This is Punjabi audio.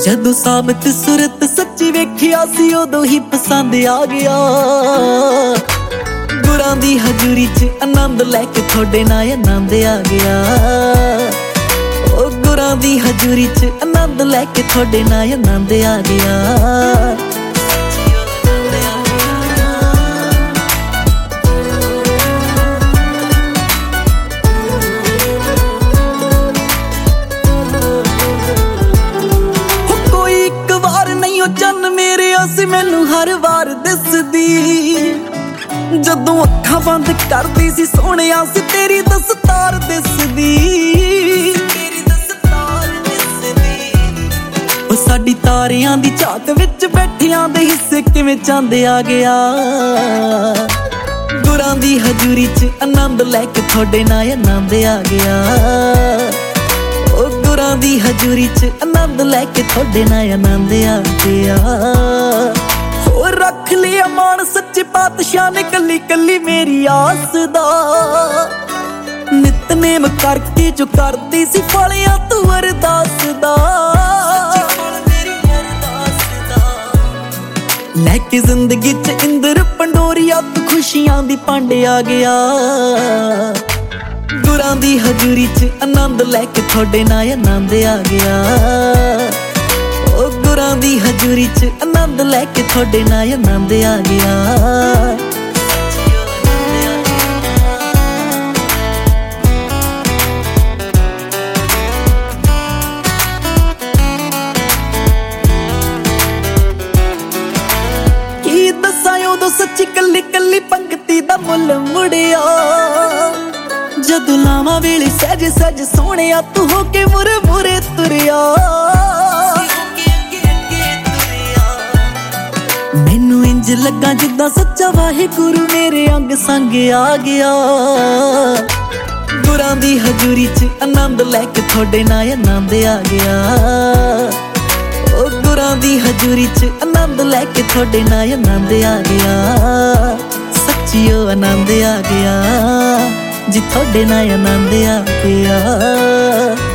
ਜਦੋਂ ਸਾਬਤ ਸੁਰਤ ਸੱਚੀ ਵੇਖਿਆ ਸੀ ਉਦੋਂ ਹੀ ਪਸੰਦ ਆ ਗਿਆ। ਗੁਰਾਂ ਦੀ ਹਜ਼ੂਰੀ 'ਚ ਆਨੰਦ ਲੈ ਕੇ ਤੁਹਾਡੇ ਨਾਲ ਆਨੰਦ ਆ ਗਿਆ। ਉਹ ਗੁਰਾਂ ਦੀ ਹਜ਼ੂਰੀ 'ਚ ਆਨੰਦ ਲੈ ਕੇ ਤੁਹਾਡੇ ਨਾਲ ਆਨੰਦ ਆ ਗਿਆ। ਚੰਨ ਮੇਰੇ ਅਸੀਂ ਮੈਨੂੰ ਹਰ ਵਾਰ ਦਿਸਦੀ, ਜਦੋਂ ਅੱਖਾਂ ਬੰਦ ਕਰਦੀ ਸੀ ਸੋਹਣਿਆ ਸੀ ਤੇਰੀ ਦਸਤਾਰ ਦਿਸਦੀ। ਉਹ ਸਾਡੀ ਤਾਰਿਆਂ ਦੀ ਝਾਕ ਵਿੱਚ ਬੈਠਿਆਂ ਦੇ ਹਿੱਸੇ ਕਿਵੇਂ ਚੰਦ ਆ ਗਿਆ। ਗੁਰਾਂ ਦੀ ਹਜ਼ੂਰੀ 'ਚ ਆਨੰਦ ਲੈ ਕੇ ਤੁਹਾਡੇ ਨਾਲ ਆਨੰਦ ਆ ਗਿਆ। ਉਹ ਗੁਰਾਂ ਦੀ ਹਜ਼ੂਰੀ 'ਚ ਆਨੰਦ ਲੈ ਕੇ ਤੁਹਾਡੇ ਨਾਲ ਆਨੰਦ ਆ ਗਿਆ। ਹੋਰ ਰੱਖ ਲਿਆ ਮਾਣ ਸੱਚੇ ਪਾਤਸ਼ਾਹ ਨੇ ਕੱਲੀ ਕੱਲੀ ਮੇਰੀ ਆਸ ਦਾ। ਨਿਤਨੇਮ ਕਰਕੇ ਜੋ ਕਰਦੀ ਸੀ ਫਲਿਆ ਤੂੰ ਅਰਦਾਸ ਦਾ। ਲੈ ਕੇ ਜ਼ਿੰਦਗੀ 'ਚ ਇੰਦਰ ਪੰਡੋਰੀਆ ਤੂੰ ਖੁਸ਼ੀਆਂ ਦੀ ਪੰਡ ਆ ਗਿਆ। ਗੁਰਾਂ ਦੀ ਹਜ਼ੂਰੀ 'ਚ ਆਨੰਦ ਲੈ ਕੇ ਤੁਹਾਡੇ ਨਾਲ ਆਨੰਦ ਆ ਗਿਆ। ਉਹ ਗੁਰਾਂ ਦੀ ਹਜ਼ੂਰੀ 'ਚ ਆਨੰਦ ਲੈ ਕੇ ਤੁਹਾਡੇ ਨਾਲ ਆਨੰਦ ਆ ਗਿਆ। ਕੀ ਦੱਸਾਂ ਉਦੋਂ ਸੱਚੀ ਕੱਲੀ ਕੱਲੀ ਪੰਗਤੀ ਦਾ ਮੁੱਲ ਮੁੜਿਆ। ਜਦੋਂ ਲਾਵਾਂ ਵੇਲੇ ਸਹਿਜ ਸਹਿਜ ਸੋਹਣਿਆ ਤੂੰ ਹੋ ਕੇ ਮੁਰੇ ਮੁਰੇ ਤੁਰਿਆ। ਮੈਨੂੰ ਇੰਜ ਲੱਗਾ ਜਿੱਦਾਂ ਸੱਚਾ ਵਾਹਿਗੁਰੂ ਮੇਰੇ ਅੰਗ ਸੰਗ ਆ ਗਿਆ। ਗੁਰਾਂ ਦੀ ਹਜ਼ੂਰੀ 'ਚ ਆਨੰਦ ਲੈ ਕੇ ਤੁਹਾਡੇ ਨਾਲ ਆਨੰਦ ਆ ਗਿਆ। ਉਹ ਗੁਰਾਂ ਦੀ ਹਜ਼ੂਰੀ 'ਚ ਆਨੰਦ ਲੈ ਕੇ ਤੁਹਾਡੇ ਨਾਲ ਆਨੰਦ ਆ ਗਿਆ। ਸੱਚੀ ਉਹ ਆਨੰਦ ਆ ਗਿਆ ਜੀ ਤੁਹਾਡੇ ਨਾਲ ਆਨੰਦ ਆ ਗਿਆ।